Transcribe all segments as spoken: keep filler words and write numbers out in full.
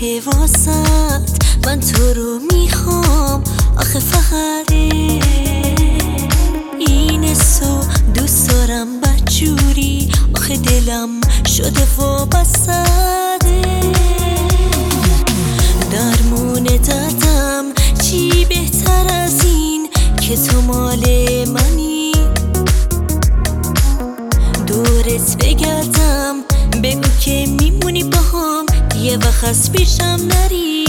واسط من تو رو میخوام آخه فقط این سو دوست دارم بدجوری آخه دلم شده وابسته درمون دردم چی بهتر از این که تو مال منی دورت بگردم بگو که میمونی باهام یه وقت از پیشم نری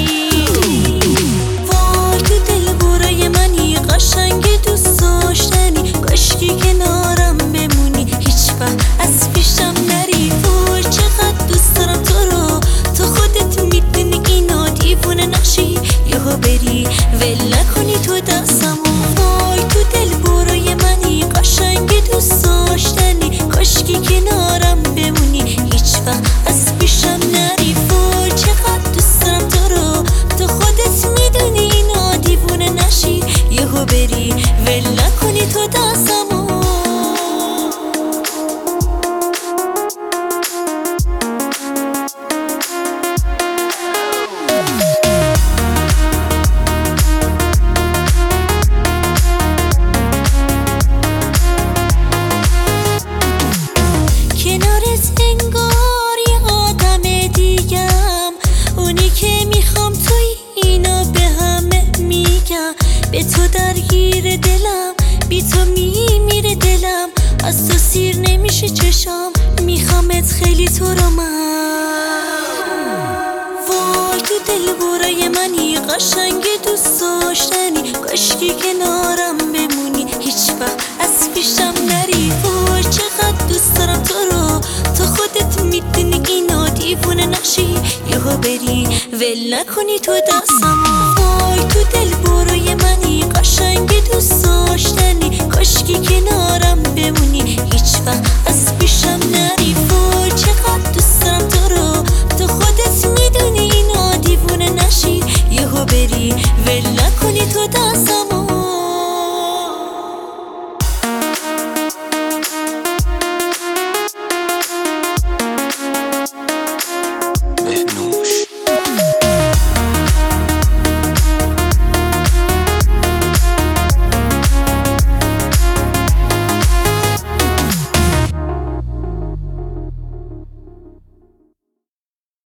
وای تو دل برای منی قشنگ دوست داشتنی کاشکی کنارم بمونی هیچ وقت از پیشم نری وای چقدر دوست دارم تو رو تو خودت میدونی اینو دیوونه نشی یهو بری ول نکنی تو دستمو وای تو دل برای منی قشنگ دوست داشتنی کاشکی کنارم بمونی هیچ وقت از پیشم نری وای چقدر دوست دارم تو رو تو خودت میدونی اینو دیوونه نشی یهو بری ول نکنی تو دستمو به تو درگیر دلم بی تو میمیره دلم از تو سیر نمیشه چشام میخوامت خیلی تو رو من وای تو دل برای منی قشنگ دوست داشتنی کاشکی کنارم بمونی هیچ وقت از پیشم نری وای چقدر دوست دارم تو رو تو خودت میدونی اینو دیوونه نشی یهو بری ول نکنی تو دستمو وای تو دل برای منی قشنگ دوست داشتنی کاشکی کنارم بمونی هیچ وقت از